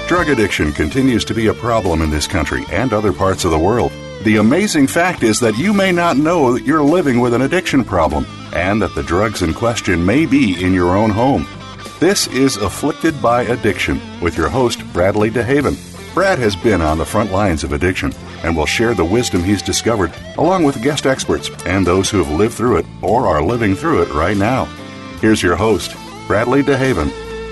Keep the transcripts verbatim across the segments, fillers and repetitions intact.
Drug addiction continues to be a problem in this country and other parts of the world. The amazing fact is that you may not know that you're living with an addiction problem and that the drugs in question may be in your own home. This is Afflicted by Addiction with your host, Bradley DeHaven. Brad has been on the front lines of addiction and will share the wisdom he's discovered along with guest experts and those who have lived through it or are living through it right now. Here's your host, Bradley DeHaven.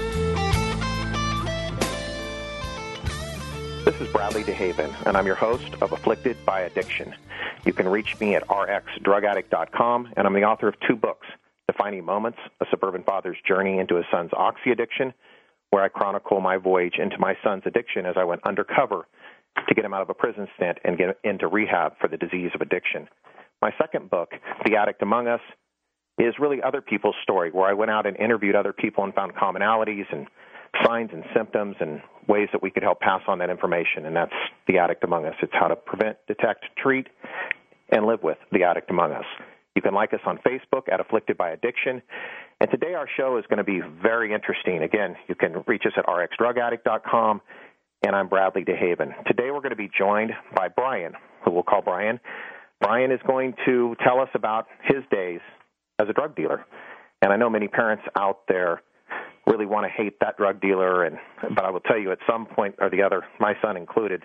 This is Bradley DeHaven, and I'm your host of Afflicted by Addiction. You can reach me at r x drug addict dot com, and I'm the author of two books, Defining Moments, A Suburban Father's Journey into His Son's Oxy Addiction, where I chronicle my voyage into my son's addiction as I went undercover to get him out of a prison stint and get into rehab for the disease of addiction. My second book, The Addict Among Us, is really other people's story, where I went out and interviewed other people and found commonalities and signs and symptoms and ways that we could help pass on that information, and that's The Addict Among Us. It's how to prevent, detect, treat, and live with the addict among us. You can like us on Facebook at Afflicted by Addiction, and today our show is going to be very interesting. Again, you can reach us at r x drug addict dot com, and I'm Bradley DeHaven. Today we're going to be joined by Brian, who we'll call Brian. Brian is going to tell us about his days as a drug dealer, and I know many parents out there really want to hate that drug dealer, and but I will tell you at some point or the other, my son included,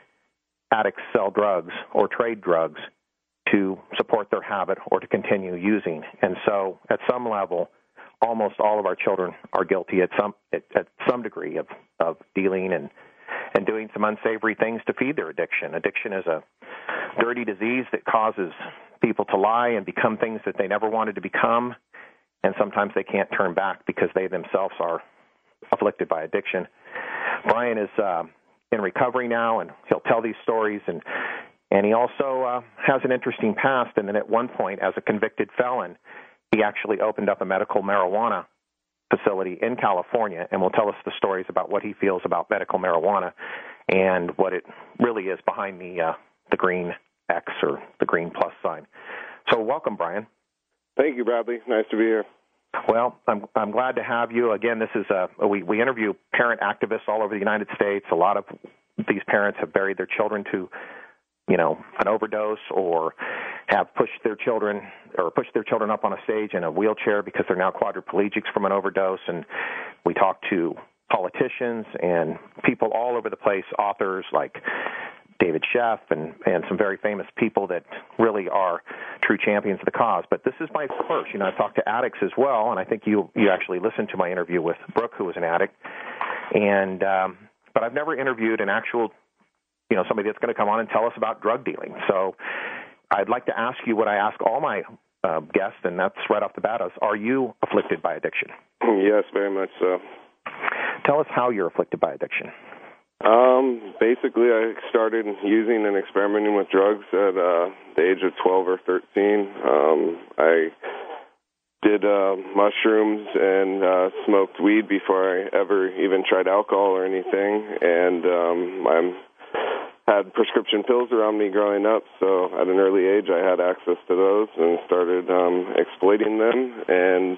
addicts sell drugs or trade drugs to support their habit or to continue using. And so at some level, almost all of our children are guilty at some at, at some degree of, of dealing and, and doing some unsavory things to feed their addiction. Addiction is a dirty disease that causes people to lie and become things that they never wanted to become, and sometimes they can't turn back because they themselves are afflicted by addiction. Brian is uh, in recovery now, and he'll tell these stories, and and he also uh, has an interesting past, and then at one point, as a convicted felon, he actually opened up a medical marijuana facility in California, and will tell us the stories about what he feels about medical marijuana and what it really is behind the, uh, the green X or the green plus sign. So welcome, Brian. Thank you, Bradley. Nice to be here. Well, I'm I'm glad to have you. Again, this is a we, we interview parent activists all over the United States. A lot of these parents have buried their children to, you know, an overdose, or have pushed their children or pushed their children up on a stage in a wheelchair because they're now quadriplegics from an overdose. And we talk to politicians and people all over the place, authors like David Sheff and, and some very famous people that really are true champions of the cause. But this is my first. You know, I've talked to addicts as well, and I think you you actually listened to my interview with Brooke, who was an addict. And um, but I've never interviewed an actual, you know, somebody that's going to come on and tell us about drug dealing. So I'd like to ask you what I ask all my uh, guests, and that's right off the bat, is, are you afflicted by addiction? Yes, very much so. Tell us how you're afflicted by addiction. Um, basically, I started using and experimenting with drugs at uh, the age of twelve or thirteen. Um, I did uh, mushrooms and uh, smoked weed before I ever even tried alcohol or anything, and um, I had prescription pills around me growing up, so at an early age I had access to those and started um, exploiting them, and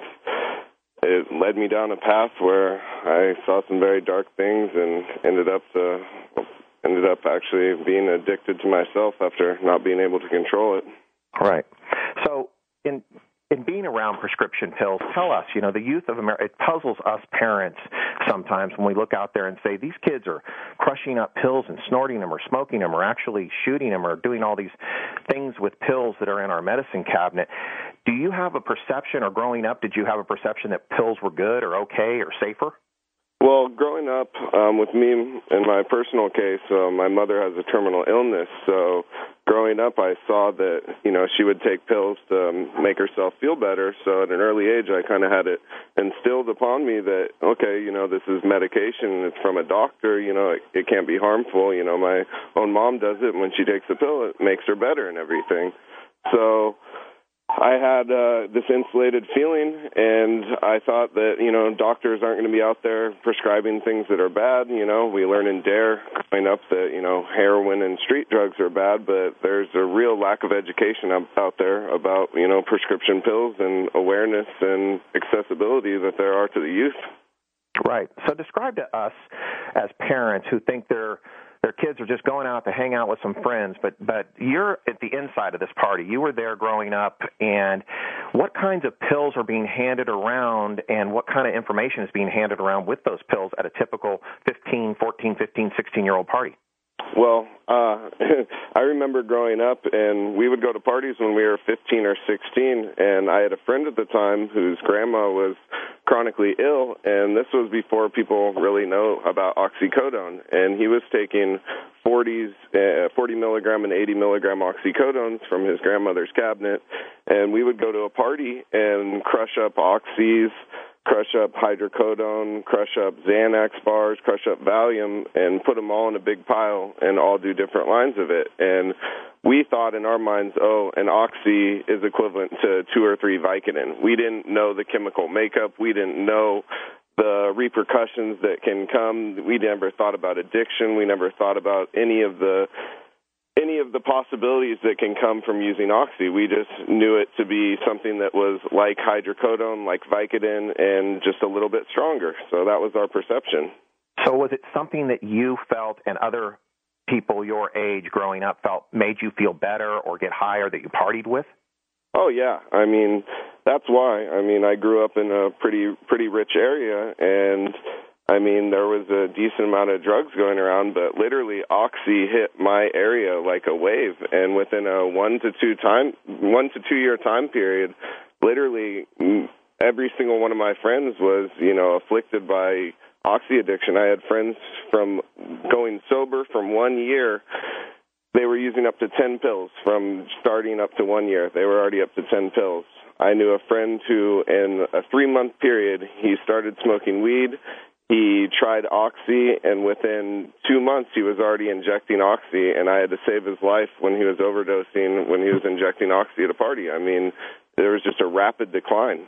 it led me down a path where I saw some very dark things and ended up to, ended up actually being addicted to myself after not being able to control it. Right. So in in being around prescription pills, tell us, you know, the youth of America, it puzzles us parents sometimes when we look out there and say, these kids are crushing up pills and snorting them or smoking them or actually shooting them or doing all these things with pills that are in our medicine cabinet. Do you have a perception, or growing up, did you have a perception that pills were good or okay or safer? Well, growing up, um, with me, in my personal case, uh, my mother has a terminal illness, so growing up I saw that, you know, she would take pills to um, make herself feel better, so at an early age I kind of had it instilled upon me that, okay, you know, this is medication, it's from a doctor, you know, it, it can't be harmful, you know, my own mom does it, when she takes a pill it makes her better and everything. So I had uh, this insulated feeling, and I thought that, you know, doctors aren't going to be out there prescribing things that are bad. You know, we learn in DARE growing up that, you know, heroin and street drugs are bad, but there's a real lack of education out there about, you know, prescription pills and awareness and accessibility that there are to the youth. Right. So describe to us, as parents who think they're their kids are just going out to hang out with some friends, but but you're at the inside of this party. You were there growing up, and what kinds of pills are being handed around, and what kind of information is being handed around with those pills at a typical fifteen, fourteen, fifteen, sixteen-year-old party? Well, uh, I remember growing up, and we would go to parties when we were fifteen or sixteen, and I had a friend at the time whose grandma was chronically ill, and this was before people really know about oxycodone, and he was taking forties, uh, forty milligram and eighty milligram oxycodones from his grandmother's cabinet, and we would go to a party and crush up oxys, crush up hydrocodone, crush up Xanax bars, crush up Valium, and put them all in a big pile and all do different lines of it. And we thought in our minds, oh, an oxy is equivalent to two or three Vicodin. We didn't know the chemical makeup. We didn't know the repercussions that can come. We never thought about addiction. We never thought about any of the any of the possibilities that can come from using oxy. We just knew it to be something that was like hydrocodone, like Vicodin, and just a little bit stronger. So that was our perception. So was it something that you felt and other people your age growing up felt made you feel better or get higher that you partied with? Oh, yeah. I mean, that's why. I mean, I grew up in a pretty pretty rich area, and I mean, there was a decent amount of drugs going around, but literally oxy hit my area like a wave, and within a one to two time, one to two year time period, literally every single one of my friends was, you know, afflicted by oxy addiction. I had friends from going sober from one year. They were using up to ten pills from starting up to one year. They were already up to ten pills. I knew a friend who, in a three-month period, he started smoking weed. He tried oxy, and within two months, he was already injecting oxy, and I had to save his life when he was overdosing, when he was injecting oxy at a party. I mean, there was just a rapid decline.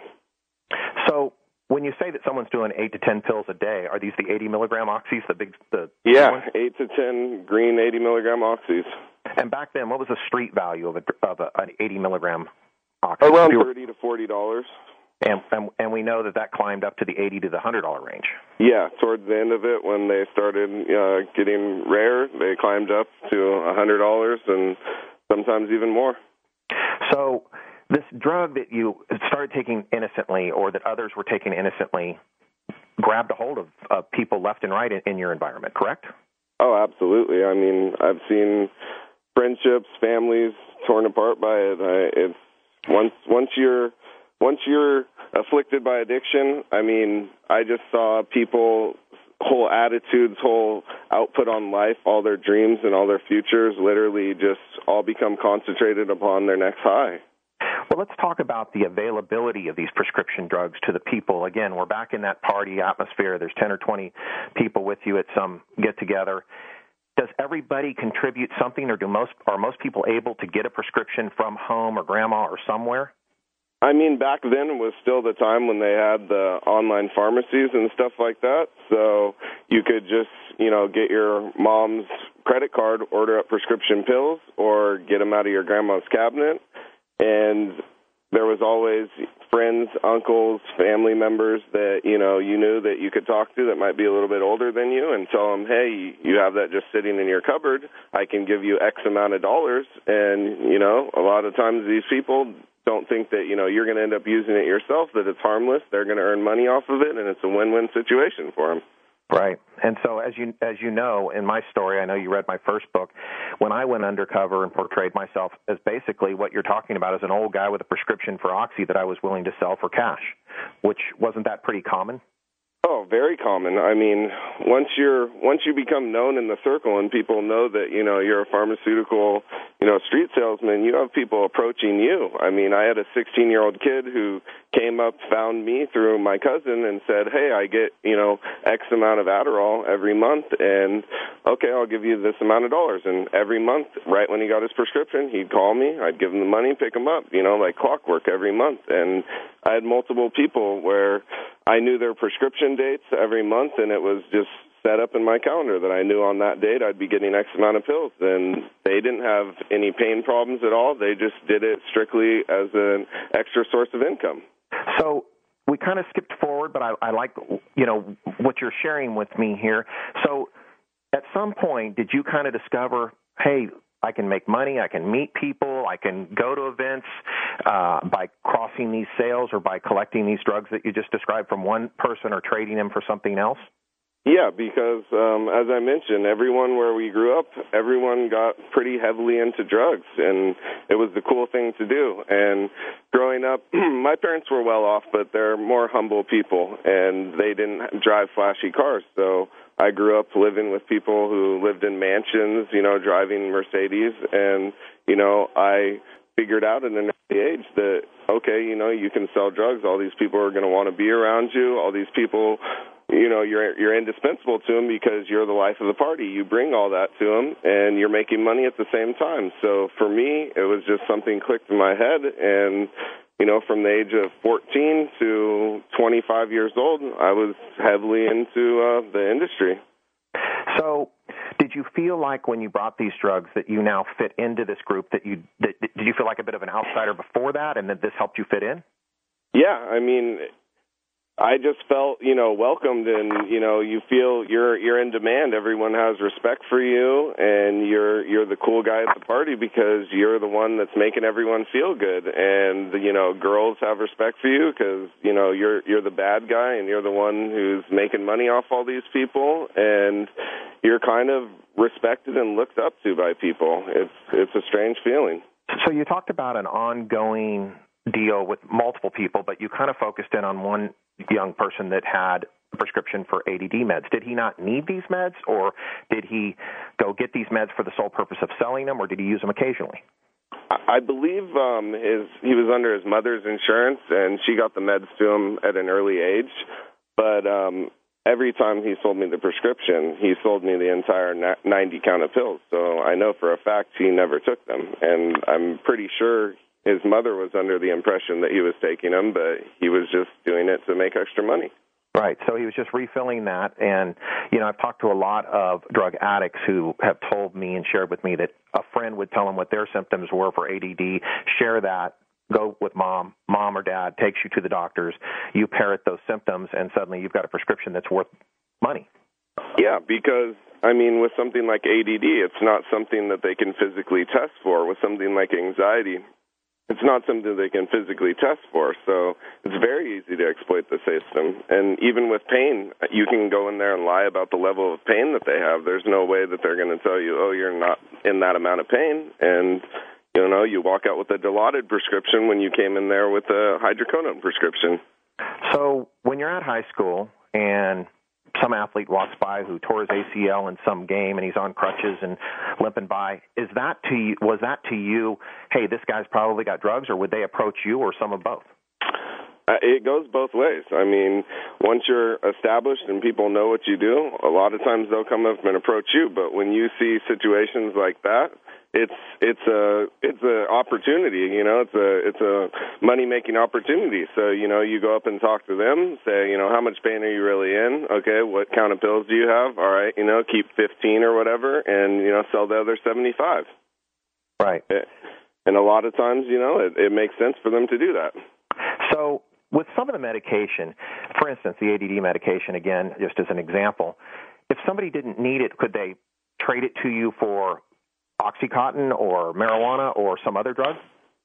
So when you say that someone's doing eight to ten pills a day, are these the eighty milligram oxys, the big, the yeah, ones? eight to ten green eighty milligram oxys. And back then, what was the street value of a, of a, an eighty milligram oxy? Around thirty to forty dollars. And, and and we know that that climbed up to the eighty to the hundred dollar range. Yeah, towards the end of it, when they started uh, getting rare, they climbed up to a hundred dollars and sometimes even more. So this drug that you started taking innocently, or that others were taking innocently, grabbed a hold of, of people left and right in, in your environment, correct? Oh, absolutely. I mean, I've seen friendships, families torn apart by it. I, it's once once you're once you're afflicted by addiction, I mean, I just saw people, whole attitudes, whole output on life, all their dreams and all their futures literally just all become concentrated upon their next high. Well, let's talk about the availability of these prescription drugs to the people. Again, we're back in that party atmosphere. There's ten or twenty people with you at some get-together. Does everybody contribute something, or do most are most people able to get a prescription from home or grandma or somewhere? I mean, back then was still the time when they had the online pharmacies and stuff like that. So you could just, you know, get your mom's credit card, order up prescription pills, or get them out of your grandma's cabinet. And there was always friends, uncles, family members that, you know, you knew that you could talk to that might be a little bit older than you and tell them, hey, you have that just sitting in your cupboard. I can give you X amount of dollars. And, you know, a lot of times these people don't think that, you know, you're going to end up using it yourself, that it's harmless. They're going to earn money off of it, and it's a win-win situation for them. Right. And so as you as you know, in my story, I know you read my first book, when I went undercover and portrayed myself as basically what you're talking about as an old guy with a prescription for oxy that I was willing to sell for cash, which wasn't that pretty common? Oh, very common. I mean, once you're once you become known in the circle and people know that, you know, you're a pharmaceutical, you know, street salesman, you have people approaching you. I mean, I had a sixteen-year-old kid who came up, found me through my cousin and said, hey, I get, you know, X amount of Adderall every month, and okay, I'll give you this amount of dollars. And every month, right when he got his prescription, he'd call me, I'd give him the money, pick him up, you know, like clockwork every month. And I had multiple people where I knew their prescription dates every month, and it was just set up in my calendar that I knew on that date I'd be getting X amount of pills. And they didn't have any pain problems at all. They just did it strictly as an extra source of income. So we kind of skipped forward, but I, I like, you know, what you're sharing with me here. So at some point, did you kind of discover, hey, I can make money, I can meet people, I can go to events uh, by crossing these sales or by collecting these drugs that you just described from one person or trading them for something else? Yeah, because um, as I mentioned, everyone where we grew up, everyone got pretty heavily into drugs, and it was the cool thing to do. And growing up, my parents were well off, but they're more humble people, and they didn't drive flashy cars. So I grew up living with people who lived in mansions, you know, driving Mercedes, and, you know, I figured out at an early age that, okay, you know, you can sell drugs. All these people are going to want to be around you. All these people, you know, you're you're indispensable to them because you're the life of the party. You bring all that to them, and you're making money at the same time. So for me, it was just something clicked in my head, and, you know, from the age of fourteen to twenty-five years old, I was heavily into uh, the industry. So did you feel like when you brought these drugs that you now fit into this group, that you that, did you feel like a bit of an outsider before that, and that this helped you fit in? Yeah, I mean, I just felt, you know, welcomed, and, you know, you feel you're you're in demand. Everyone has respect for you, and you're you're the cool guy at the party because you're the one that's making everyone feel good. And, you know, girls have respect for you because, you know, you're you're the bad guy, and you're the one who's making money off all these people, and you're kind of respected and looked up to by people. It's it's a strange feeling. So you talked about an ongoing deal with multiple people, but you kind of focused in on one young person that had a prescription for A D D meds. Did he not need these meds, or did he go get these meds for the sole purpose of selling them, or did he use them occasionally? I believe um, his he was under his mother's insurance, and she got the meds to him at an early age. But um, every time he sold me the prescription, he sold me the entire ninety count of pills. So I know for a fact he never took them, and I'm pretty sure his mother was under the impression that he was taking them, but he was just doing it to make extra money. Right. So he was just refilling that. And, you know, I've talked to a lot of drug addicts who have told me and shared with me that a friend would tell them what their symptoms were for A D D, share that, go with mom, mom or dad takes you to the doctors, you parrot those symptoms, and suddenly you've got a prescription that's worth money. Yeah, because, I mean, with something like A D D, it's not something that they can physically test for. With something like anxiety, it's not something they can physically test for, so it's very easy to exploit the system. And even with pain, you can go in there and lie about the level of pain that they have. There's no way that they're going to tell you, oh, you're not in that amount of pain. And, you know, you walk out with a Dilaudid prescription when you came in there with a hydrocodone prescription. So when you're at high school and some athlete walks by who tore his A C L in some game and he's on crutches and limping by, is that to you, was that to you, hey, this guy's probably got drugs, or would they approach you, or some of both? Uh, it goes both ways. I mean, once you're established and people know what you do, a lot of times they'll come up and approach you. But when you see situations like that, it's it's a it's a opportunity. You know, it's a it's a money making opportunity. So you know, you go up and talk to them, say, you know, how much pain are you really in? Okay, what count of pills do you have? All right, you know, keep fifteen or whatever, and you know, sell the other seventy-five. Right. And a lot of times, you know, it, it makes sense for them to do that. So with some of the medication, for instance, the A D D medication, again, just as an example, if somebody didn't need it, could they trade it to you for Oxycontin or marijuana or some other drug?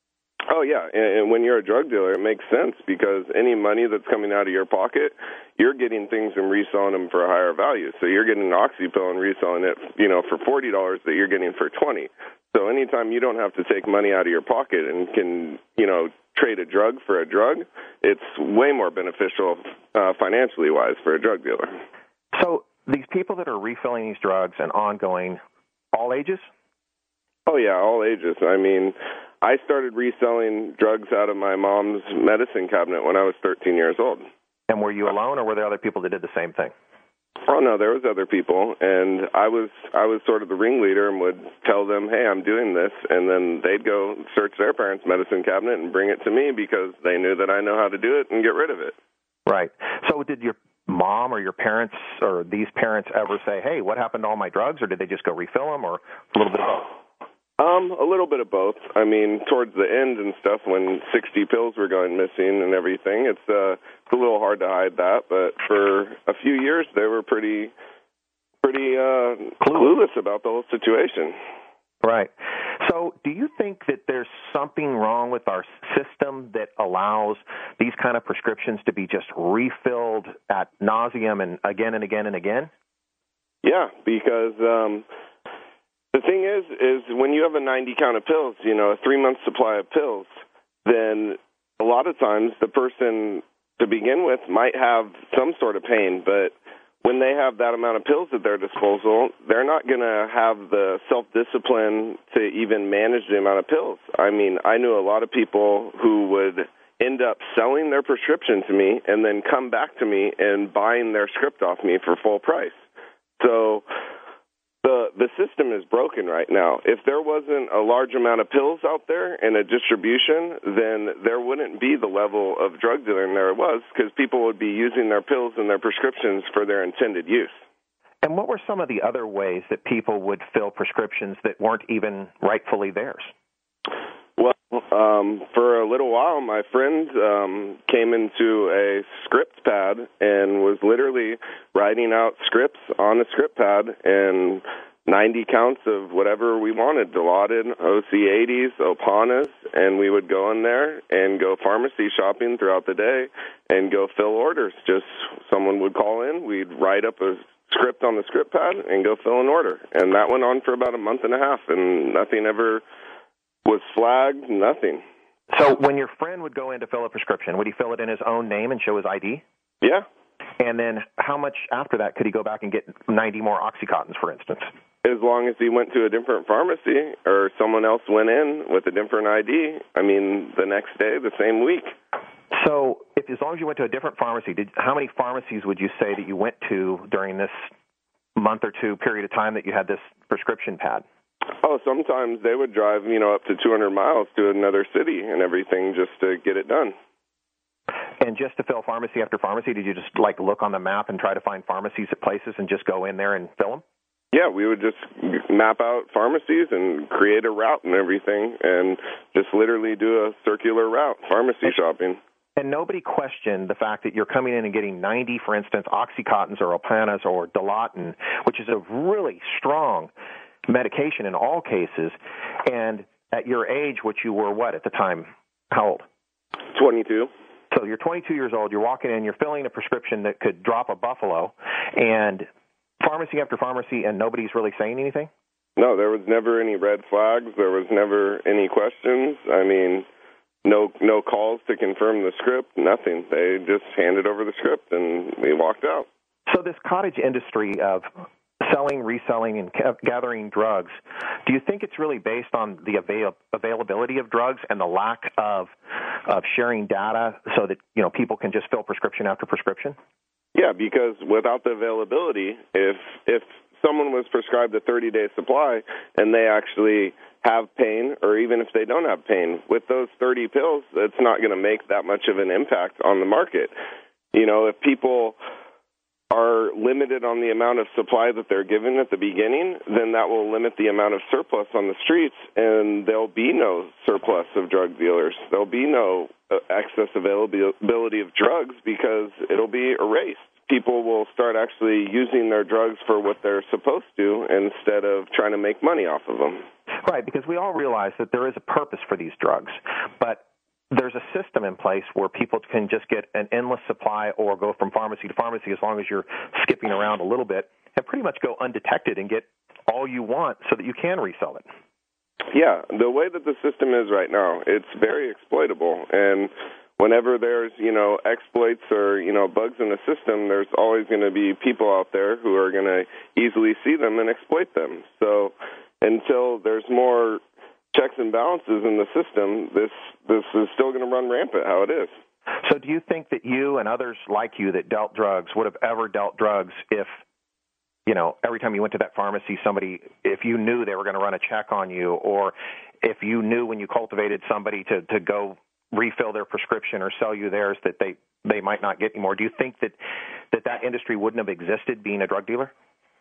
Oh, yeah, and, and when you're a drug dealer, it makes sense because any money that's coming out of your pocket, you're getting things and reselling them for a higher value. So you're getting an oxy pill and reselling it, you know, for forty dollars that you're getting for twenty dollars. So anytime you don't have to take money out of your pocket and can, you know, trade a drug for a drug, it's way more beneficial uh, financially wise for a drug dealer. So these people that are refilling these drugs and ongoing, all ages? Oh, yeah, all ages. I mean, I started reselling drugs out of my mom's medicine cabinet when I was thirteen years old. And were you alone, or were there other people that did the same thing? Oh, no, there was other people, and I was I was sort of the ringleader and would tell them, hey, I'm doing this, and then they'd go search their parents' medicine cabinet and bring it to me because they knew that I know how to do it and get rid of it. Right. So did your mom or your parents or these parents ever say, hey, what happened to all my drugs, or did they just go refill them, or a little bit of both? Um, a little bit of both. I mean, towards the end and stuff, when sixty pills were going missing and everything, it's, uh, it's a little hard to hide that. But for a few years, they were pretty, pretty uh, clueless about the whole situation. Right. So do you think that there's something wrong with our system that allows these kind of prescriptions to be just refilled ad nauseum and again and again and again? Yeah, because um, the thing is, is when you have a ninety count of pills, you know, a three-month supply of pills, then a lot of times the person to begin with might have some sort of pain, but when they have that amount of pills at their disposal, they're not going to have the self-discipline to even manage the amount of pills. I mean, I knew a lot of people who would end up selling their prescription to me and then come back to me and buying their script off me for full price. So the the system is broken right now. If there wasn't a large amount of pills out there and a distribution, then there wouldn't be the level of drug dealing there was, because people would be using their pills and their prescriptions for their intended use. And what were some of the other ways that people would fill prescriptions that weren't even rightfully theirs? Well, um, for a little while, my friend um, came into a script pad and was literally writing out scripts on a script pad and ninety counts of whatever we wanted, Dilaudid, O C eighties, Opanas, and we would go in there and go pharmacy shopping throughout the day and go fill orders. Just someone would call in, we'd write up a script on the script pad and go fill an order. And that went on for about a month and a half, and nothing ever was flagged, nothing. So when your friend would go in to fill a prescription, would he fill it in his own name and show his I D? Yeah. And then how much after that could he go back and get ninety more Oxycontins, for instance? As long as he went to a different pharmacy or someone else went in with a different I D, I mean, the next day, the same week. So if as long as you went to a different pharmacy, did, how many pharmacies would you say that you went to during this month or two period of time that you had this prescription pad? Oh, sometimes they would drive, you know, up to two hundred miles to another city and everything just to get it done. And just to fill pharmacy after pharmacy, did you just, like, look on the map and try to find pharmacies at places and just go in there and fill them? Yeah, we would just map out pharmacies and create a route and everything and just literally do a circular route, pharmacy shopping. And nobody questioned the fact that you're coming in and getting ninety, for instance, Oxycontins or Opanas or Dilaudid, which is a really strong medication in all cases. And at your age, which you were what at the time? How old? twenty-two. So you're twenty-two years old, you're walking in, you're filling a prescription that could drop a buffalo, and pharmacy after pharmacy, and nobody's really saying anything? No, there was never any red flags. There was never any questions. I mean, no no calls to confirm the script, nothing. They just handed over the script, and we walked out. So this cottage industry of selling, reselling, and gathering drugs, do you think it's really based on the avail- availability of drugs and the lack of of sharing data so that, you know, people can just fill prescription after prescription? Yeah, because without the availability, if if someone was prescribed a thirty-day supply and they actually have pain, or even if they don't have pain, with those thirty pills, it's not going to make that much of an impact on the market. You know, if people are limited on the amount of supply that they're given at the beginning, then that will limit the amount of surplus on the streets, and there'll be no surplus of drug dealers. There'll be no excess availability of drugs because it'll be erased. People will start actually using their drugs for what they're supposed to instead of trying to make money off of them. Right, because we all realize that there is a purpose for these drugs, but there's a system in place where people can just get an endless supply or go from pharmacy to pharmacy as long as you're skipping around a little bit and pretty much go undetected and get all you want so that you can resell it. Yeah, the way that the system is right now, it's very exploitable. And whenever there's, you know, exploits or, you know, bugs in the system, there's always going to be people out there who are going to easily see them and exploit them. So until there's more checks and balances in the system, this this is still going to run rampant how it is. So do you think that you and others like you that dealt drugs would have ever dealt drugs if, you know, every time you went to that pharmacy, somebody, if you knew they were going to run a check on you, or if you knew when you cultivated somebody to, to go refill their prescription or sell you theirs that they, they might not get anymore, do you think that, that that industry wouldn't have existed being a drug dealer?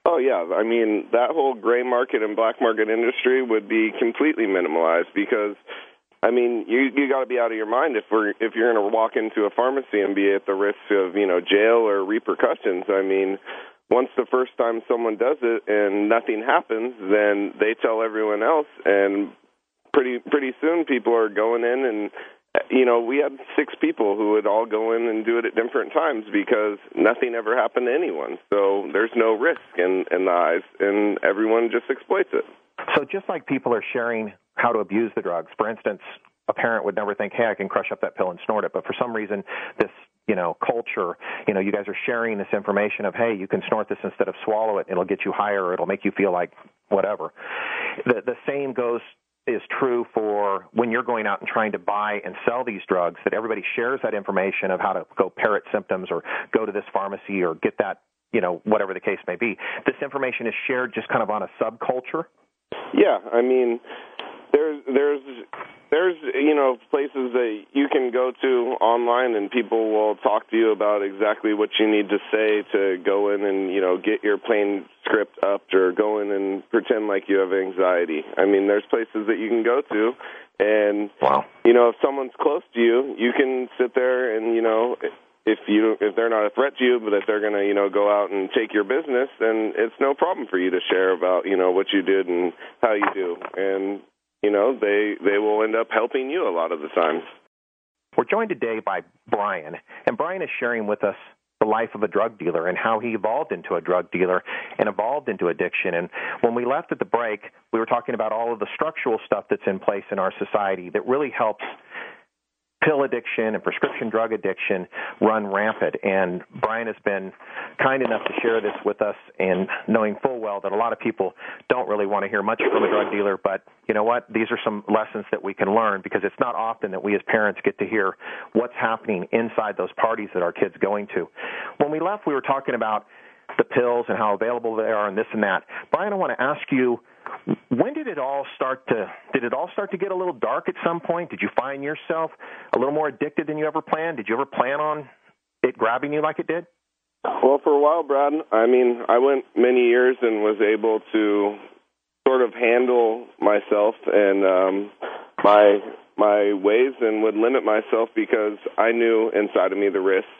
Oh, yeah. I mean, that whole gray market and black market industry would be completely minimalized because, I mean, you you got to be out of your mind if we're if you're going to walk into a pharmacy and be at the risk of, you know, jail or repercussions. I mean, once the first time someone does it and nothing happens, then they tell everyone else, and pretty pretty soon people are going in and, you know, we had six people who would all go in and do it at different times because nothing ever happened to anyone. So there's no risk in, in the eyes, and everyone just exploits it. So just like people are sharing how to abuse the drugs, for instance, a parent would never think, hey, I can crush up that pill and snort it. But for some reason, this, you know, culture, you know, you guys are sharing this information of, hey, you can snort this instead of swallow it. It'll get you higher. Or it'll make you feel like whatever. The, the same goes is true for when you're going out and trying to buy and sell these drugs, that everybody shares that information of how to go parrot symptoms or go to this pharmacy or get that, you know, whatever the case may be. This information is shared just kind of on a subculture. Yeah, I mean, there's there's there's you know places that you can go to online and people will talk to you about exactly what you need to say to go in and, you know, get your pain script up or go in and pretend like you have anxiety. I mean, there's places that you can go to, and wow. you know, if someone's close to you, you can sit there and, you know, if you if they're not a threat to you, but if they're going to, you know, go out and take your business, then it's no problem for you to share about, you know, what you did and how you do. And, you know, they they will end up helping you a lot of the time. We're joined today by Brian, and Brian is sharing with us the life of a drug dealer and how he evolved into a drug dealer and evolved into addiction. And when we left at the break, we were talking about all of the structural stuff that's in place in our society that really helps pill addiction and prescription drug addiction run rampant. And Brian has been kind enough to share this with us, and knowing full well that a lot of people don't really want to hear much from a drug dealer, but you know what? These are some lessons that we can learn, because it's not often that we as parents get to hear what's happening inside those parties that our kids are going to. When we left, we were talking about the pills and how available they are and this and that. Brian, I want to ask you, when did it all start to, did it all start to get a little dark at some point? Did you find yourself a little more addicted than you ever planned? Did you ever plan on it grabbing you like it did? Well, for a while, Brad, I mean, I went many years and was able to sort of handle myself and um, my my ways, and would limit myself because I knew inside of me the risks.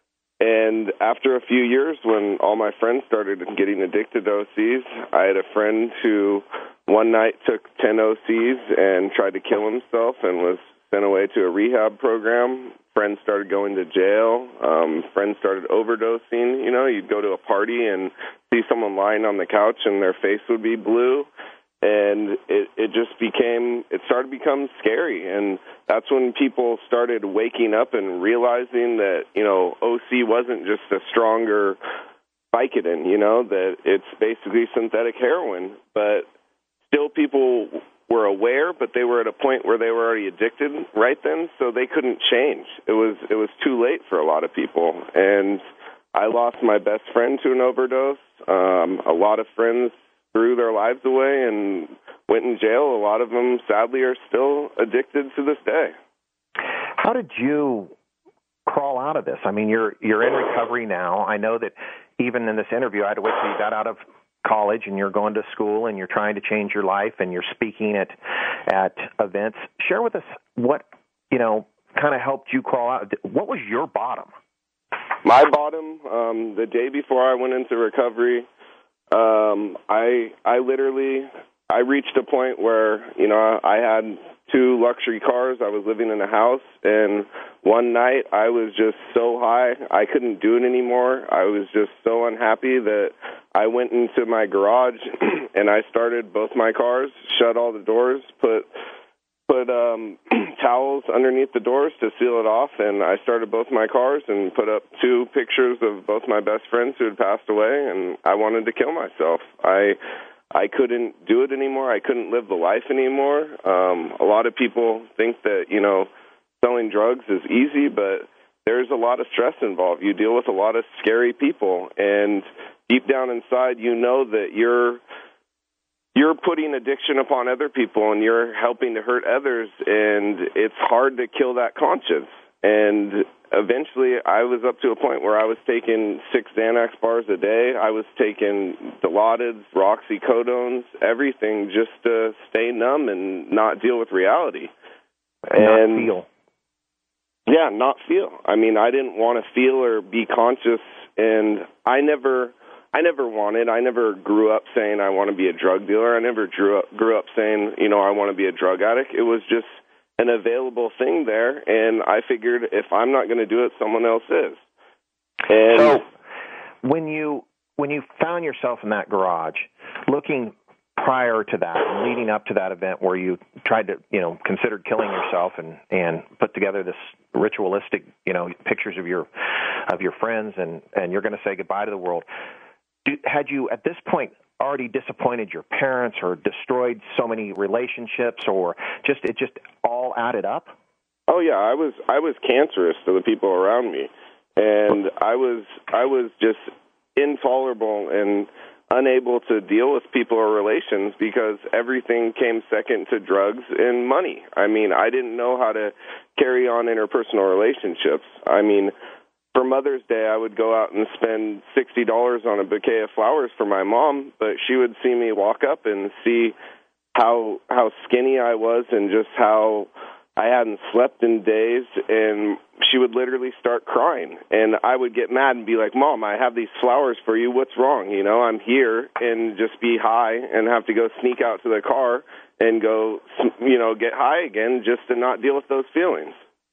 And after a few years, when all my friends started getting addicted to O Cs, I had a friend who one night took ten O Cs and tried to kill himself and was sent away to a rehab program. Friends started going to jail. Um, friends started overdosing. You know, you'd go to a party and see someone lying on the couch and their face would be blue. And it, it just became, it started to become scary. And that's when people started waking up and realizing that, you know, O C wasn't just a stronger Vicodin, you know, that it's basically synthetic heroin. But still people were aware, but they were at a point where they were already addicted right then, so they couldn't change. It was it was too late for a lot of people. And I lost my best friend to an overdose. Um, a lot of friends threw their lives away and went in jail. A lot of them, sadly, are still addicted to this day. How did you crawl out of this? I mean, you're you're in recovery now. I know that even in this interview, I had to wait till you got out of college and you're going to school and you're trying to change your life and you're speaking at at events. Share with us what, you know, kind of helped you crawl out. What was your bottom? My bottom, um, the day before I went into recovery, Um, I I literally I reached a point where, you know, I had two luxury cars. I was living in a house, and one night I was just so high I couldn't do it anymore. I was just so unhappy that I went into my garage and I started both my cars, shut all the doors, put put um, towels underneath the doors to seal it off, and I started both my cars and put up two pictures of both my best friends who had passed away, and I wanted to kill myself. I I couldn't do it anymore. I couldn't live the life anymore. Um, a lot of people think that, you know, selling drugs is easy, but there's a lot of stress involved. You deal with a lot of scary people, and deep down inside, you know that you're You're putting addiction upon other people, and you're helping to hurt others, and it's hard to kill that conscience. And eventually I was up to a point where I was taking six Xanax bars a day. I was taking Dilaudids, oxycodones, everything just to stay numb and not deal with reality. And, and not feel. Yeah, not feel. I mean, I didn't want to feel or be conscious, and I never... I never wanted, I never grew up saying I want to be a drug dealer. I never grew up, grew up saying, you know, I want to be a drug addict. It was just an available thing there, and I figured if I'm not going to do it, someone else is. And so when you when you found yourself in that garage, looking prior to that and leading up to that event where you tried to, you know, considered killing yourself and, and put together this ritualistic, you know, pictures of your of your friends and, and you're going to say goodbye to the world, Do, had you at this point already disappointed your parents or destroyed so many relationships, or just it just all added up? Oh yeah, I was I was cancerous to the people around me, and I was I was just intolerable and unable to deal with people or relations because everything came second to drugs and money. I mean, I didn't know how to carry on interpersonal relationships. I mean, for Mother's Day, I would go out and spend sixty dollars on a bouquet of flowers for my mom, but she would see me walk up and see how how skinny I was and just how I hadn't slept in days, and she would literally start crying. And I would get mad and be like, Mom, I have these flowers for you. What's wrong? You know, I'm here, and just be high and have to go sneak out to the car and go, you know, get high again just to not deal with those feelings.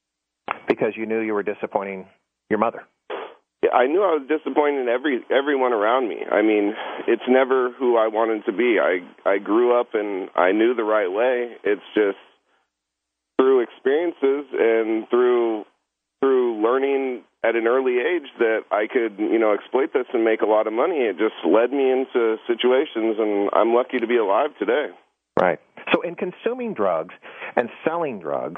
Because you knew you were disappointing your mother. Yeah, I knew I was disappointing every everyone around me. I mean, it's never who I wanted to be. I I grew up and I knew the right way. It's just through experiences and through through learning at an early age that I could, you know, exploit this and make a lot of money. It just led me into situations, and I'm lucky to be alive today. Right. So in consuming drugs and selling drugs,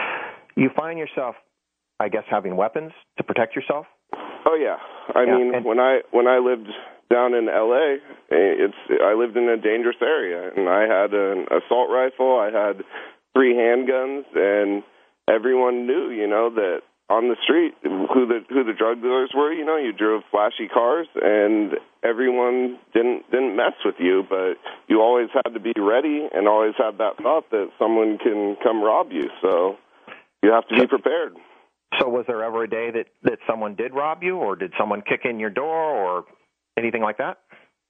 you find yourself, I guess, having weapons to protect yourself? Oh yeah. I yeah. mean, and when I when I lived down in L A, it's I lived in a dangerous area, and I had an assault rifle, I had three handguns, and everyone knew, you know, that on the street who the who the drug dealers were. You know, you drove flashy cars, and everyone didn't didn't mess with you, but you always had to be ready and always had that thought that someone can come rob you. So you have to be prepared. So was there ever a day that, that someone did rob you, or did someone kick in your door, or anything like that?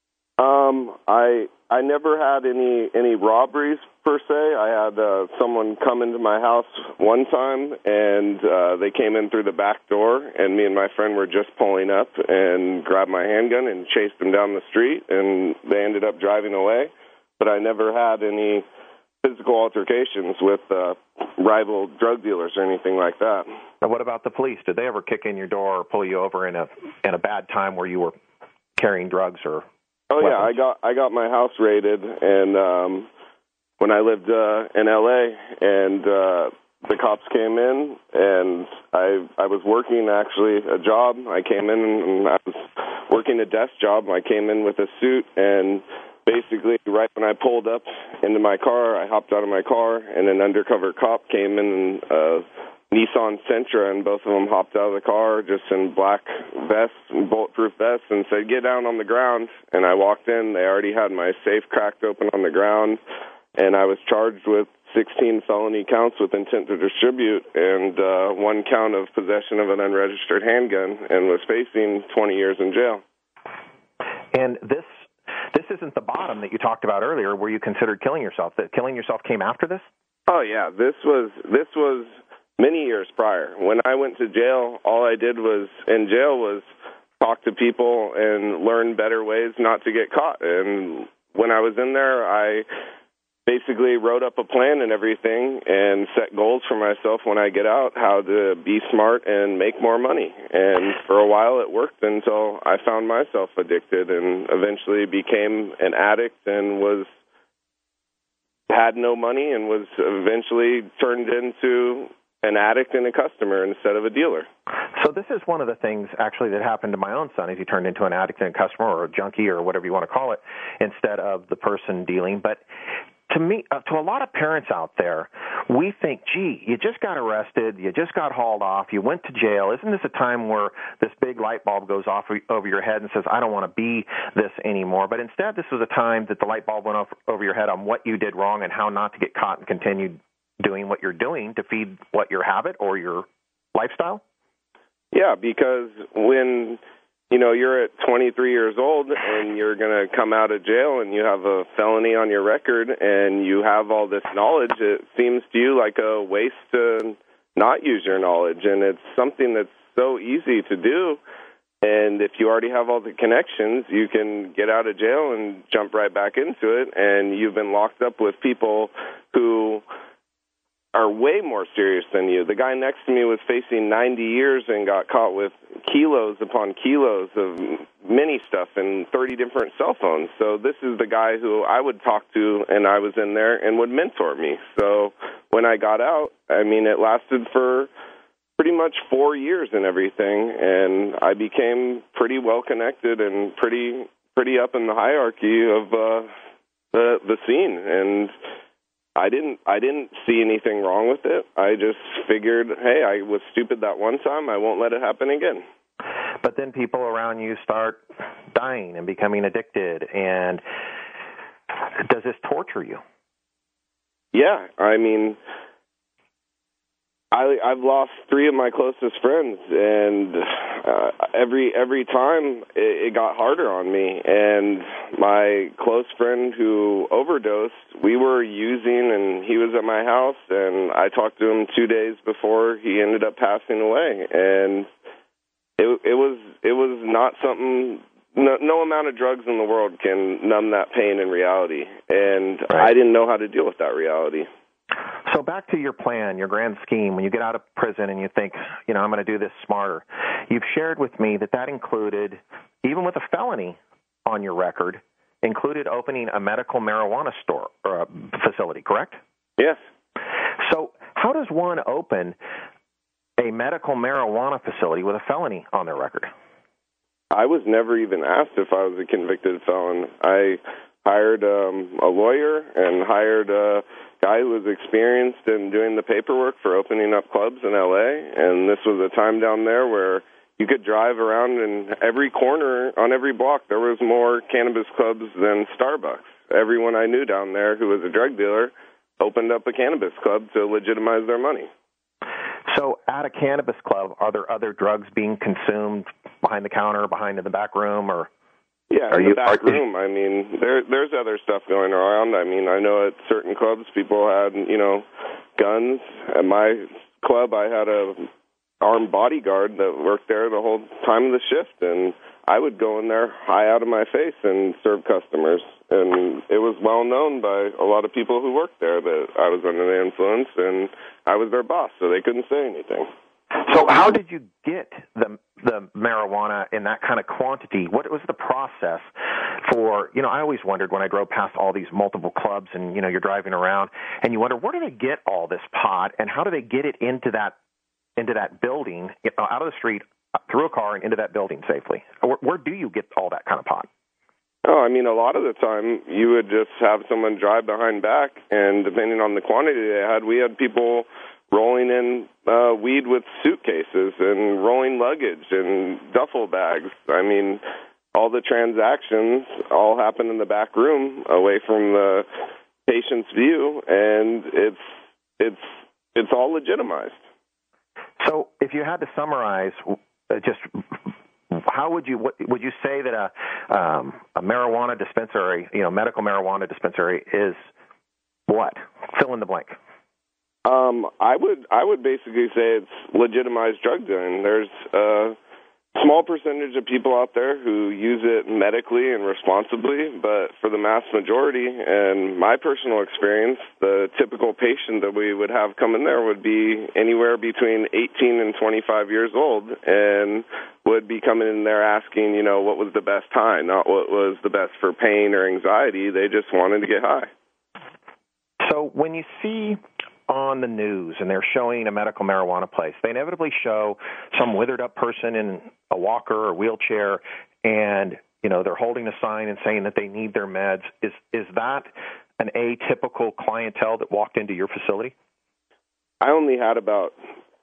Um, I I never had any any robberies per se. I had uh, someone come into my house one time, and uh, they came in through the back door, and me and my friend were just pulling up and grabbed my handgun and chased them down the street, and they ended up driving away. But I never had any physical altercations with uh, rival drug dealers or anything like that. And what about the police? Did they ever kick in your door or pull you over in a in a bad time where you were carrying drugs or? Oh weapons? yeah, I got I got my house raided, and um, when I lived uh, in L A, and uh, the cops came in, and I I was working actually a job. I came in and I was working a desk job. I came in with a suit, and basically right when I pulled up into my car, I hopped out of my car, and an undercover cop came in. Uh, Nissan Sentra, and both of them hopped out of the car just in black vests and bulletproof vests and said, "Get down on the ground." And I walked in. They already had my safe cracked open on the ground, and I was charged with sixteen felony counts with intent to distribute and uh, one count of possession of an unregistered handgun, and was facing twenty years in jail. And this this isn't the bottom that you talked about earlier where you considered killing yourself. That killing yourself came after this? Oh, yeah. This was this was... many years prior. When I went to jail, all I did was, in jail, was talk to people and learn better ways not to get caught. And when I was in there, I basically wrote up a plan and everything and set goals for myself when I get out, how to be smart and make more money. And for a while it worked until I found myself addicted and eventually became an addict and was had no money and was eventually turned into an addict and a customer instead of a dealer. So this is one of the things, actually, that happened to my own son, is he turned into an addict and a customer or a junkie or whatever you want to call it, instead of the person dealing. But to me, uh, to a lot of parents out there, we think, gee, you just got arrested, you just got hauled off, you went to jail. Isn't this a time where this big light bulb goes off over your head and says, I don't want to be this anymore? But instead, this was a time that the light bulb went off over your head on what you did wrong and how not to get caught and continue doing what you're doing to feed what your habit or your lifestyle? Yeah, because when, you know, you're at twenty-three years old and you're going to come out of jail and you have a felony on your record and you have all this knowledge, it seems to you like a waste to not use your knowledge. And it's something that's so easy to do. And if you already have all the connections, you can get out of jail and jump right back into it. And you've been locked up with people who are way more serious than you. The guy next to me was facing ninety years and got caught with kilos upon kilos of mini stuff and thirty different cell phones. So this is the guy who I would talk to, and I was in there and would mentor me. So when I got out, I mean, it lasted for pretty much four years and everything, and I became pretty well connected and pretty pretty up in the hierarchy of uh, the the scene. And I didn't I didn't see anything wrong with it. I just figured, hey, I was stupid that one time. I won't let it happen again. But then people around you start dying and becoming addicted. And does this torture you? Yeah, I mean, I, I've lost three of my closest friends, and uh, every every time it, it got harder on me. And my close friend who overdosed, we were using, and he was at my house, and I talked to him two days before he ended up passing away. And it, it was it was not something. No, no amount of drugs in the world can numb that pain in reality, and right. I didn't know how to deal with that reality. So back to your plan, your grand scheme, when you get out of prison and you think, you know, I'm going to do this smarter. You've shared with me that that included, even with a felony on your record, included opening a medical marijuana store or a facility, correct? Yes. So how does one open a medical marijuana facility with a felony on their record? I was never even asked if I was a convicted felon. I hired um, a lawyer and hired a guy who was experienced in doing the paperwork for opening up clubs in L A, and this was a time down there where you could drive around in every corner, on every block, there was more cannabis clubs than Starbucks. Everyone I knew down there who was a drug dealer opened up a cannabis club to legitimize their money. So at a cannabis club, are there other drugs being consumed behind the counter, behind in the back room, or... Yeah, are in the you, back are, room. I mean, there, there's other stuff going around. I mean, I know at certain clubs people had, you know, guns. At my club, I had a armed bodyguard that worked there the whole time of the shift, and I would go in there high out of my face and serve customers. And it was well known by a lot of people who worked there that I was under the influence, and I was their boss, so they couldn't say anything. So how did you get the the marijuana in that kind of quantity? What was the process for, you know, I always wondered when I drove past all these multiple clubs and, you know, you're driving around and you wonder, where do they get all this pot and how do they get it into that into that building, you know, out of the street, through a car and into that building safely? Where, where do you get all that kind of pot? Oh, I mean, a lot of the time you would just have someone drive behind back, and depending on the quantity they had, we had people rolling in uh, weed with suitcases and rolling luggage and duffel bags. I mean, all the transactions all happen in the back room away from the patient's view, and it's it's it's all legitimized. So if you had to summarize uh, just how would you what, would you say that a um, a marijuana dispensary, you know, medical marijuana dispensary is what? Fill in the blank. Um, I would I would basically say it's legitimized drug dealing. There's a small percentage of people out there who use it medically and responsibly, but for the mass majority, and my personal experience, the typical patient that we would have come in there would be anywhere between eighteen and twenty-five years old, and would be coming in there asking, you know, what was the best high, not what was the best for pain or anxiety. They just wanted to get high. So when you see on the news and they're showing a medical marijuana place, they inevitably show some withered up person in a walker or wheelchair, and, you know, they're holding a sign and saying that they need their meds. Is is that an atypical clientele that walked into your facility? I only had about,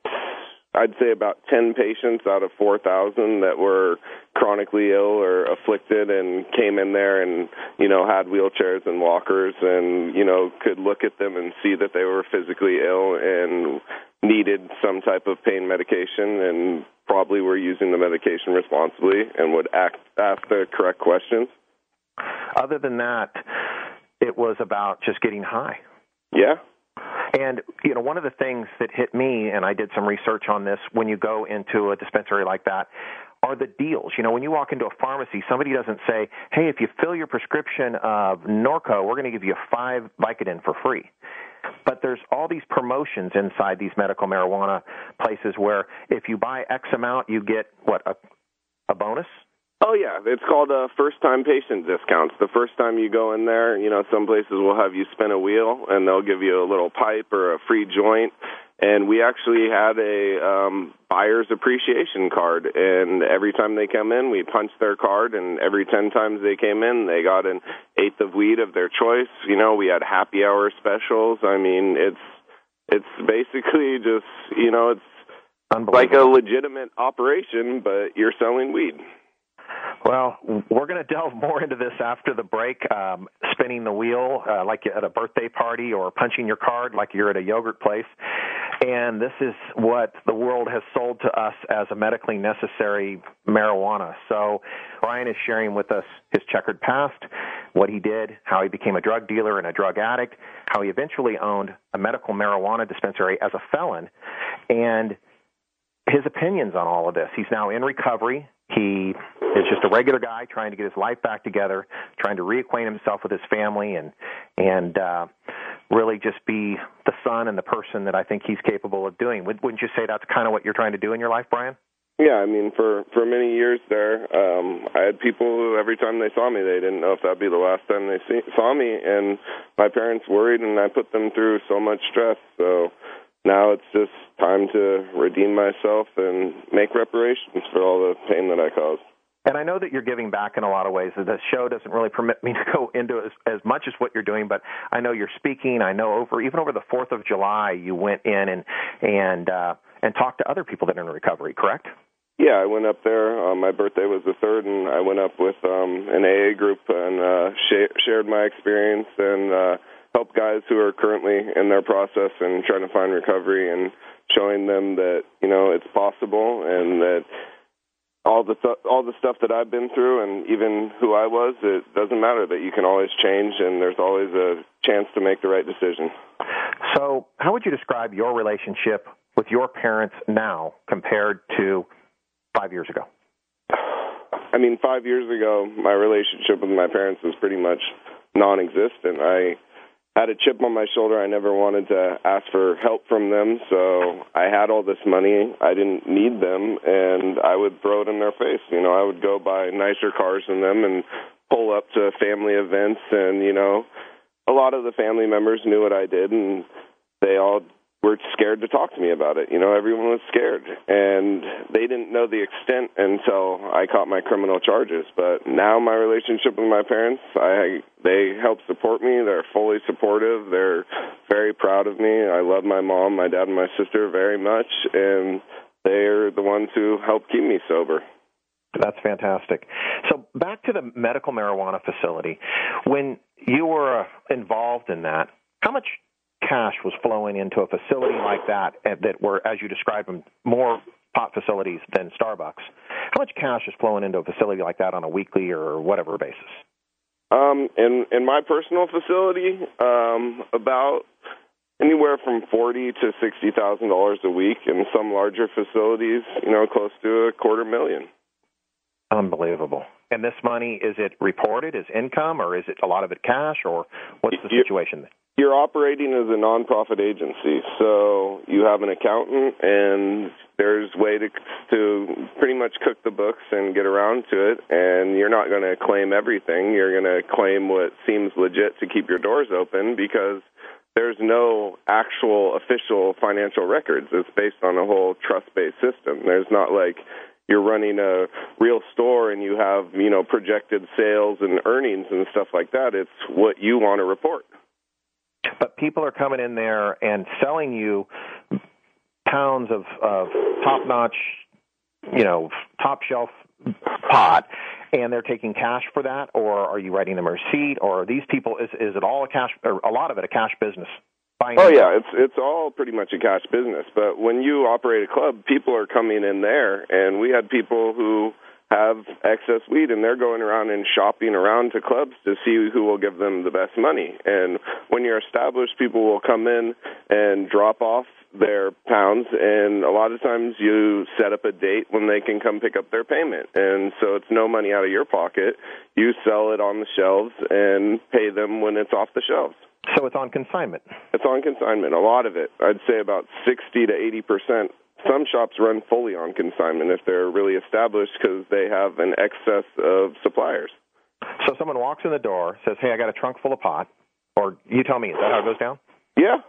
I'd say about ten patients out of four thousand that were chronically ill or afflicted and came in there and, you know, had wheelchairs and walkers and, you know, could look at them and see that they were physically ill and needed some type of pain medication and probably were using the medication responsibly and would act, ask the correct questions. Other than that, it was about just getting high. Yeah. And, you know, one of the things that hit me, and I did some research on this, when you go into a dispensary like that, are the deals. You know, when you walk into a pharmacy, somebody doesn't say, hey, if you fill your prescription of Norco, we're going to give you five Vicodin for free. But there's all these promotions inside these medical marijuana places where if you buy X amount, you get, what, a, a bonus? Oh, yeah. It's called uh, first-time patient discounts. The first time you go in there, you know, some places will have you spin a wheel, and they'll give you a little pipe or a free joint. And we actually had a um, buyer's appreciation card, and every time they come in, we punch their card, and every ten times they came in, they got an eighth of weed of their choice. You know, we had happy hour specials. I mean, it's it's basically just, you know, it's like a legitimate operation, but you're selling weed. Well, we're going to delve more into this after the break, um, spinning the wheel uh, like at a birthday party or punching your card like you're at a yogurt place. And this is what the world has sold to us as a medically necessary marijuana. So Brian is sharing with us his checkered past, what he did, how he became a drug dealer and a drug addict, how he eventually owned a medical marijuana dispensary as a felon, and his opinions on all of this. He's now in recovery. He is just a regular guy trying to get his life back together, trying to reacquaint himself with his family and and uh, really just be the son and the person that I think he's capable of doing. Wouldn't you say that's kind of what you're trying to do in your life, Brian? Yeah, I mean, for, for many years there, um, I had people who every time they saw me, they didn't know if that'd be the last time they see, saw me, and my parents worried, and I put them through so much stress, so now it's just time to redeem myself and make reparations for all the pain that I caused. And I know that you're giving back in a lot of ways. The show doesn't really permit me to go into as, as much as what you're doing, but I know you're speaking. I know over even over the fourth of July, you went in and and uh, and talked to other people that are in recovery, correct? Yeah, I went up there. Um, my birthday was the third, and I went up with um, an A A group and uh, sh- shared my experience and uh, helped guys who are currently in their process and trying to find recovery and showing them that, you know, it's possible and that all the th- all the stuff that I've been through and even who I was, it doesn't matter, that you can always change and there's always a chance to make the right decision. So how would you describe your relationship with your parents now compared to five years ago? I mean, five years ago, my relationship with my parents was pretty much non-existent. I had a chip on my shoulder. I never wanted to ask for help from them, so I had all this money. I didn't need them, and I would throw it in their face. You know, I would go buy nicer cars than them and pull up to family events, and, you know, a lot of the family members knew what I did, and they all were scared to talk to me about it. You know, everyone was scared, and they didn't know the extent until I caught my criminal charges. But now my relationship with my parents, I they help support me. They're fully supportive. They're very proud of me. I love my mom, my dad, and my sister very much, and they're the ones who help keep me sober. That's fantastic. So back to the medical marijuana facility. When you were uh, involved in that, how much cash was flowing into a facility like that, that were, as you described them, more pot facilities than Starbucks? How much cash is flowing into a facility like that on a weekly or whatever basis? Um, in in my personal facility, um, about anywhere from forty to sixty thousand dollars a week. In some larger facilities, you know, close to a quarter million. Unbelievable. And this money, is it reported as income, or is it a lot of it cash, or what's the situation? You're operating as a nonprofit agency, so you have an accountant, and there's a way to, to pretty much cook the books and get around to it, and you're not going to claim everything. You're going to claim what seems legit to keep your doors open because there's no actual official financial records. It's based on a whole trust-based system. There's not like you're running a real store and you have, you know, projected sales and earnings and stuff like that. It's what you want to report. but people are coming in there and selling you pounds of, of top-notch, you know, top-shelf pot, and they're taking cash for that, or are you writing them a receipt, or are these people, is, is it all a cash, or a lot of it a cash business? Buying oh, yeah, it's it's all pretty much a cash business, but when you operate a club, people are coming in there, and we had people who have excess weed, and they're going around and shopping around to clubs to see who will give them the best money. And when you're established, people will come in and drop off their pounds, and a lot of times you set up a date when they can come pick up their payment. And so it's no money out of your pocket. You sell it on the shelves and pay them when it's off the shelves. So it's on consignment? It's on consignment, a lot of it. I'd say about sixty to eighty percent. Some shops run fully on consignment if they're really established because they have an excess of suppliers. So someone walks in the door, says, hey, I got a trunk full of pot, or you tell me, is that how it goes down? Yeah.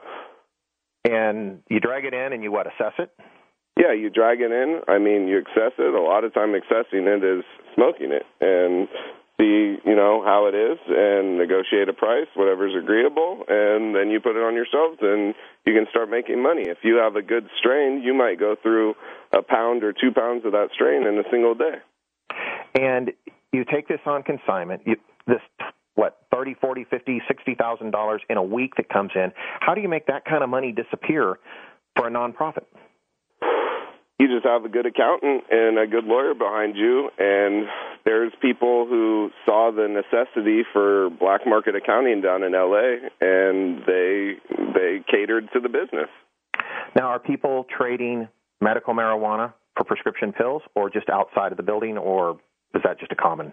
And you drag it in and you, what, assess it? Yeah, you drag it in. I mean, you access it. A lot of time accessing it is smoking it and see, you know, how it is and negotiate a price, whatever's agreeable, and then you put it on your shelves and you can start making money. If you have a good strain, you might go through a pound or two pounds of that strain in a single day. And you take this on consignment, you, this, what, thirty, forty, fifty, sixty thousand dollars in a week that comes in. How do you make that kind of money disappear for a nonprofit? You just have a good accountant and a good lawyer behind you, and there's people who saw the necessity for black market accounting down in L A, and they they catered to the business. Now, are people trading medical marijuana for prescription pills, or just outside of the building, or is that just a common?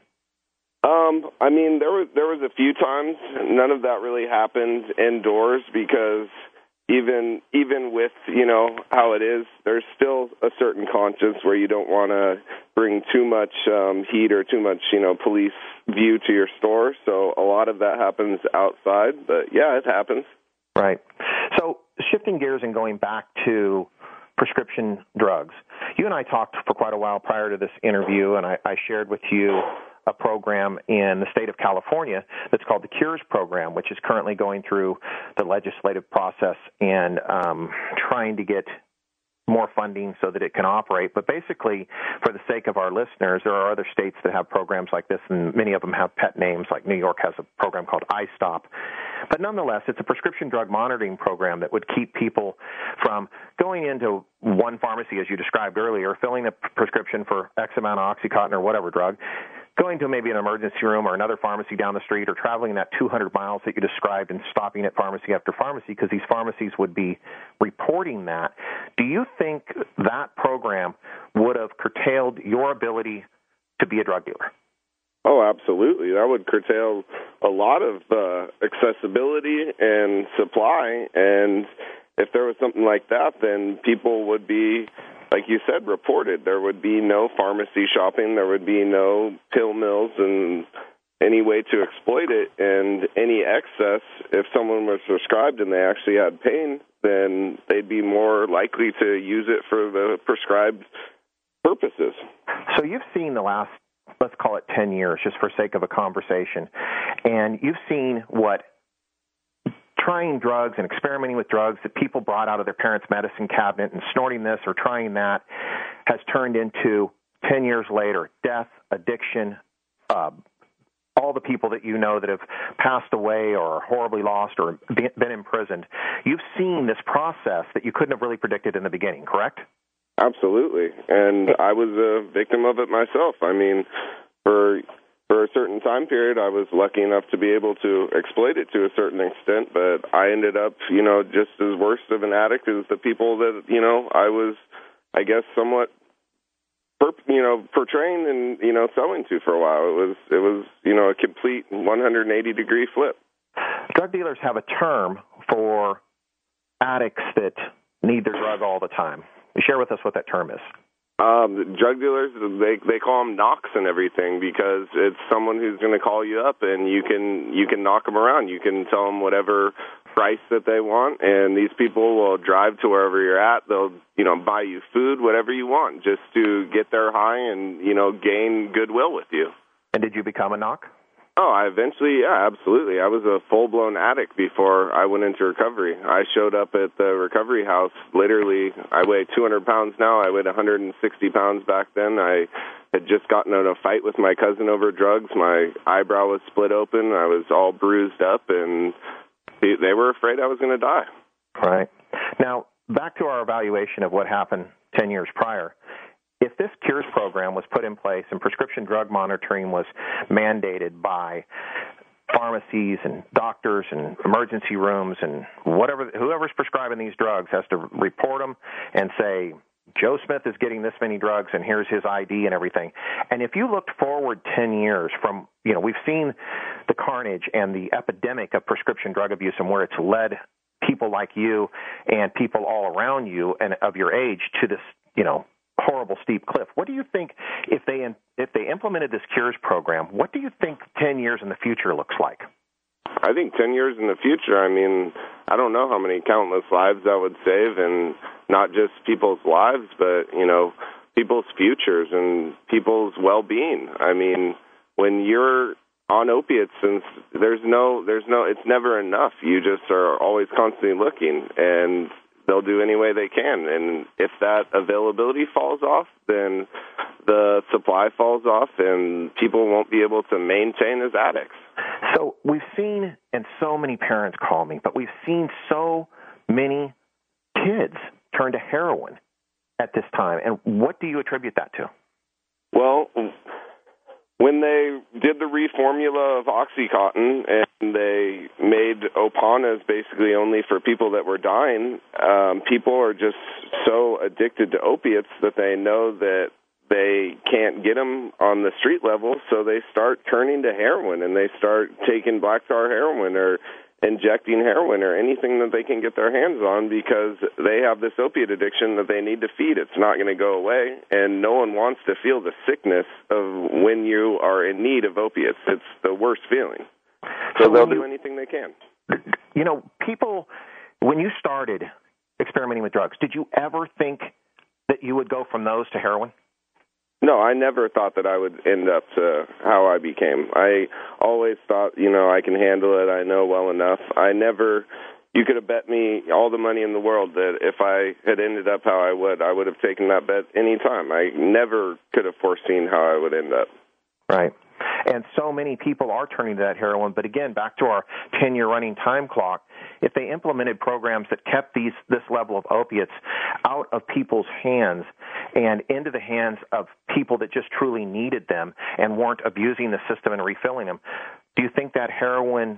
Um, I mean, there was there was a few times. None of that really happened indoors because even even with, you know, how it is, there's still a certain conscience where you don't want to bring too much um, heat or too much, you know, police view to your store. So a lot of that happens outside, but yeah, it happens. Right. So shifting gears and going back to prescription drugs, you and I talked for quite a while prior to this interview, and I, I shared with you a program in the state of California that's called the Cures Program, which is currently going through the legislative process and um, trying to get more funding so that it can operate. But basically, for the sake of our listeners, there are other states that have programs like this, and many of them have pet names, like New York has a program called iStop. But nonetheless, it's a prescription drug monitoring program that would keep people from going into one pharmacy, as you described earlier, filling a prescription for X amount of Oxycontin or whatever drug, going to maybe an emergency room or another pharmacy down the street, or traveling that two hundred miles that you described and stopping at pharmacy after pharmacy, because these pharmacies would be reporting that. Do you think that program would have curtailed your ability to be a drug dealer? Oh, absolutely. That would curtail a lot of uh, accessibility and supply, and if there was something like that, then people would be, like you said, reported. There would be no pharmacy shopping. There would be no pill mills and any way to exploit it. And any excess, if someone was prescribed and they actually had pain, then they'd be more likely to use it for the prescribed purposes. So you've seen the last, let's call it ten years, just for sake of a conversation, and you've seen what trying drugs and experimenting with drugs that people brought out of their parents' medicine cabinet and snorting this or trying that has turned into, ten years later, death, addiction, uh, all the people that you know that have passed away or are horribly lost or been imprisoned. You've seen this process that you couldn't have really predicted in the beginning, correct? Absolutely. And I was a victim of it myself. I mean, for For a certain time period, I was lucky enough to be able to exploit it to a certain extent, but I ended up, you know, just as worse of an addict as the people that, you know, I was, I guess, somewhat, you know, portraying and, you know, selling to for a while. It was, it was, you know, a complete one hundred eighty degree flip. Drug dealers have a term for addicts that need their drug all the time. Share with us what that term is. Um, drug dealers, they they call them knocks and everything, because it's someone who's going to call you up and you can you can knock them around. You can tell them whatever price that they want, and these people will drive to wherever you're at. They'll, you know, buy you food, whatever you want, just to get their high and, you know, gain goodwill with you. And did you become a knock? Oh, I eventually, yeah, absolutely. I was a full-blown addict before I went into recovery. I showed up at the recovery house, literally, I weigh two hundred pounds now. I weighed one hundred sixty pounds back then. I had just gotten in a fight with my cousin over drugs. My eyebrow was split open. I was all bruised up, and they were afraid I was going to die. Right. Now, back to our evaluation of what happened ten years prior. If this Cures program was put in place and prescription drug monitoring was mandated by pharmacies and doctors and emergency rooms and whatever, whoever's prescribing these drugs has to report them and say, Joe Smith is getting this many drugs and here's his I D and everything. And if you looked forward ten years from, you know, we've seen the carnage and the epidemic of prescription drug abuse and where it's led people like you and people all around you and of your age to this, you know, horrible steep cliff. What do you think if they if they implemented this Cures program, what do you think ten years in the future looks like? I think ten years in the future, I mean, I don't know how many countless lives that would save, and not just people's lives, but, you know, people's futures and people's well-being. I mean, when you're on opiates, since there's no, there's no, it's never enough. You just are always constantly looking, and they'll do any way they can. And if that availability falls off, then the supply falls off, and people won't be able to maintain as addicts. So we've seen, and so many parents call me, but we've seen so many kids turn to heroin at this time. And what do you attribute that to? Well, when they did the reformula of OxyContin and they made Opanas basically only for people that were dying, um, people are just so addicted to opiates that they know that they can't get them on the street level, so they start turning to heroin, and they start taking black tar heroin or injecting heroin or anything that they can get their hands on because they have this opiate addiction that they need to feed. It's not going to go away, and no one wants to feel the sickness of when you are in need of opiates. It's the worst feeling. So, so they'll do anything they can. You know, people, when you started experimenting with drugs, did you ever think that you would go from those to heroin? No, I never thought that I would end up to how I became. I always thought, you know, I can handle it. I know well enough. I never, you could have bet me all the money in the world that if I had ended up how I would, I would have taken that bet any time. I never could have foreseen how I would end up. Right. And so many people are turning to that heroin. But again, back to our ten-year running time clock, if they implemented programs that kept these this level of opiates out of people's hands and into the hands of people that just truly needed them and weren't abusing the system and refilling them, do you think that heroin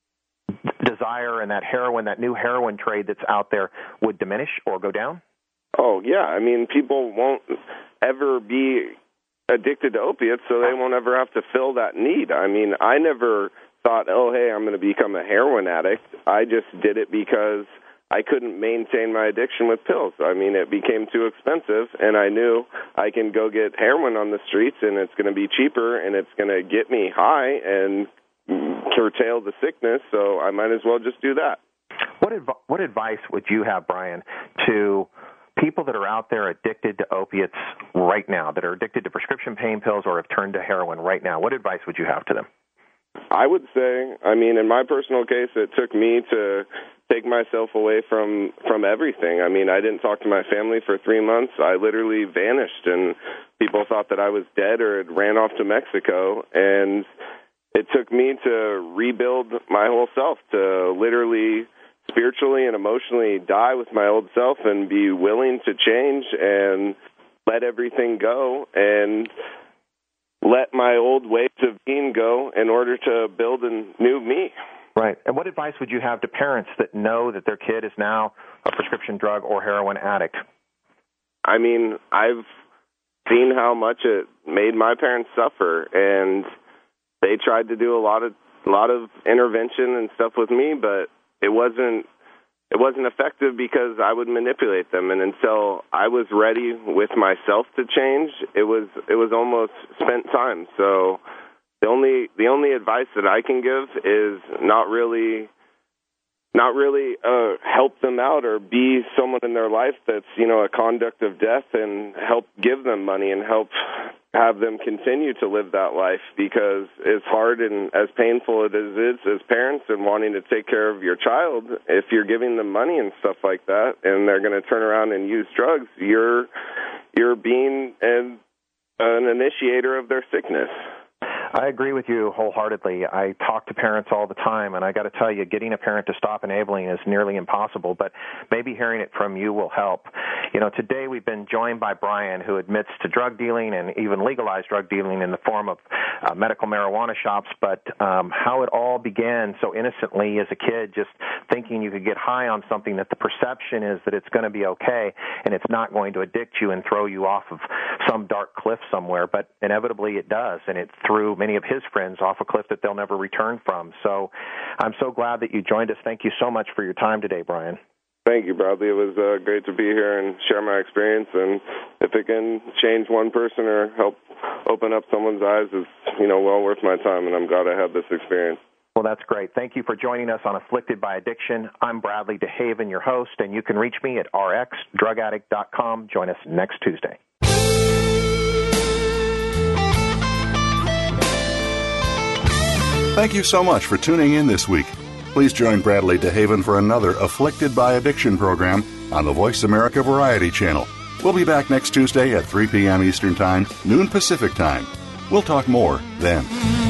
desire and that heroin, that new heroin trade that's out there would diminish or go down? Oh, yeah. I mean, people won't ever be addicted to opiates, so they won't ever have to fill that need. I mean, I never thought, oh, hey, I'm going to become a heroin addict. I just did it because I couldn't maintain my addiction with pills. I mean, it became too expensive, and I knew I can go get heroin on the streets, and it's going to be cheaper, and it's going to get me high and curtail the sickness, so I might as well just do that. What adv- what advice would you have, Brian, to people that are out there addicted to opiates right now, that are addicted to prescription pain pills or have turned to heroin right now? What advice would you have to them? I would say, I mean, in my personal case, it took me to take myself away from, from everything. I mean, I didn't talk to my family for three months. I literally vanished, and people thought that I was dead or had ran off to Mexico. And it took me to rebuild my whole self, to literally spiritually and emotionally die with my old self and be willing to change and let everything go and let my old ways of being go in order to build a new me. Right. And what advice would you have to parents that know that their kid is now a prescription drug or heroin addict? I mean, I've seen how much it made my parents suffer, and they tried to do a lot of a lot of intervention and stuff with me, but it wasn't it wasn't effective because I would manipulate them, and until I was ready with myself to change, it was it was almost spent time. So the only the only advice that I can give is not really not really uh, help them out or be someone in their life that's, you know, a conduct of death and help give them money and help have them continue to live that life, because it's hard and as painful it is as parents and wanting to take care of your child. If you're giving them money and stuff like that and they're going to turn around and use drugs, you're you're being an, an initiator of their sickness. I agree with you wholeheartedly. I talk to parents all the time, and I got to tell you, getting a parent to stop enabling is nearly impossible, but maybe hearing it from you will help. You know, today we've been joined by Brian, who admits to drug dealing and even legalized drug dealing in the form of uh, medical marijuana shops, but um, how it all began so innocently as a kid, just thinking you could get high on something that the perception is that it's going to be okay and it's not going to addict you and throw you off of some dark cliff somewhere, but inevitably it does, and it threw many of his friends off a cliff that they'll never return from. So I'm so glad that you joined us. Thank you so much for your time today, Brian. Thank you, Bradley. It was uh, great to be here and share my experience, and if it can change one person or help open up someone's eyes, it's, you know, well worth my time, and I'm glad I had this experience. Well, that's great. Thank you for joining us on Afflicted by Addiction. I'm Bradley DeHaven, your host, and you can reach me at r x drug addict dot com. Join us next Tuesday. Thank you so much for tuning in this week. Please join Bradley DeHaven for another Afflicted by Addiction program on the Voice America Variety Channel. We'll be back next Tuesday at three p.m. Eastern Time, noon Pacific Time. We'll talk more then.